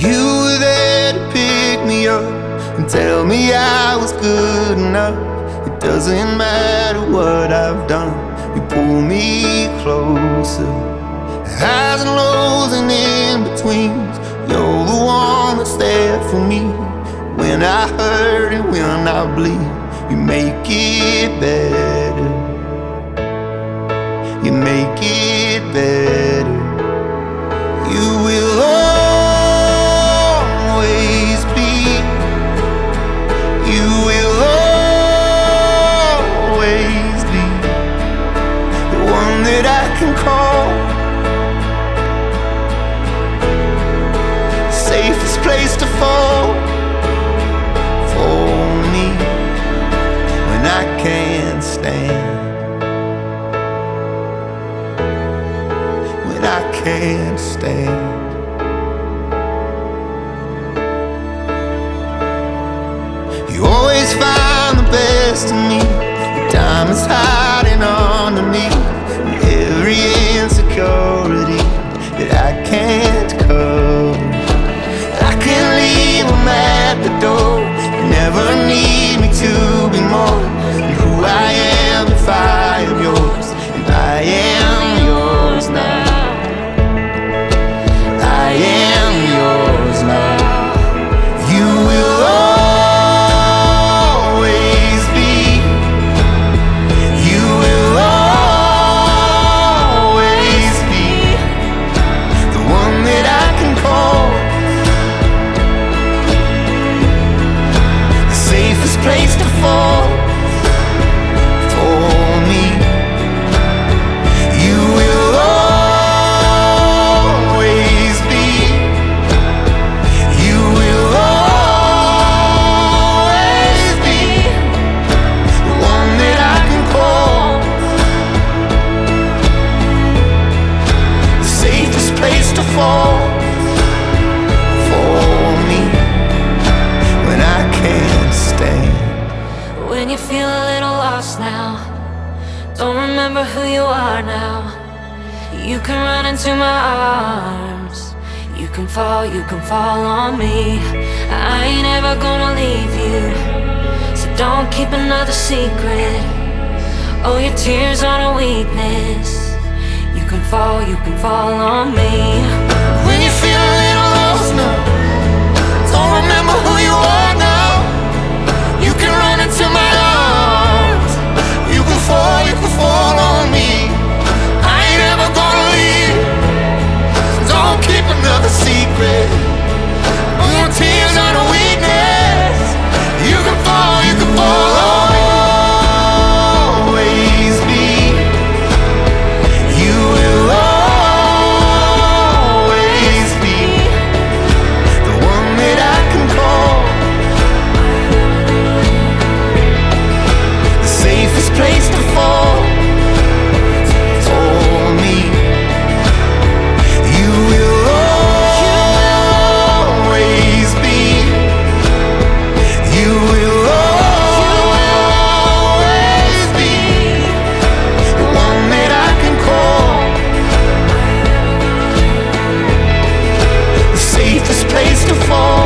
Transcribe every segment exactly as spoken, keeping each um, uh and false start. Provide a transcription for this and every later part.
You were there to pick me up and tell me I was good enough. It doesn't matter what I've done, you pull me closer. Highs and lows and in-betweens, you're the one that's there for me. When I hurt and when I bleed, you make it better. You make it better. You will always be. You will always be the one that I can call. Safest place to fall for me when I can't stand. When I can't stand. You always find the best in me. The diamonds hiding underneath every insecurity that I can't cover. I can leave them at the door. You never need me to be more than who I am if I am yours, and I am yours now. I am yours now. You will always be. You will always be the one that I can call. The safest place to fall for me. You will always be. You will always be the one that I can call. The safest place to fall for me when I can't stand. When you feel a little lost now, don't remember who you are now, you can run into my arms. You can fall, you can fall on me. I ain't ever gonna leave you, so don't keep another secret. Oh, your tears aren't a weakness. You can fall, you can fall on me. When you feel a little lost now, don't remember who you are now. You can run into my arms. You can fall, you can fall on me. I ain't ever gonna leave, so don't keep another secret. Oh, your tears aren't a weakness. You can fall, you can fall on me. Always be. You will always be the one that I can call. The safest place to fall for me. You will always be. You will always be the one that I can call. The safest place to fall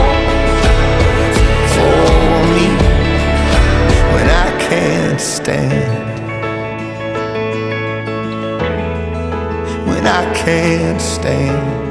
for me when I can't stand. When I can't stand.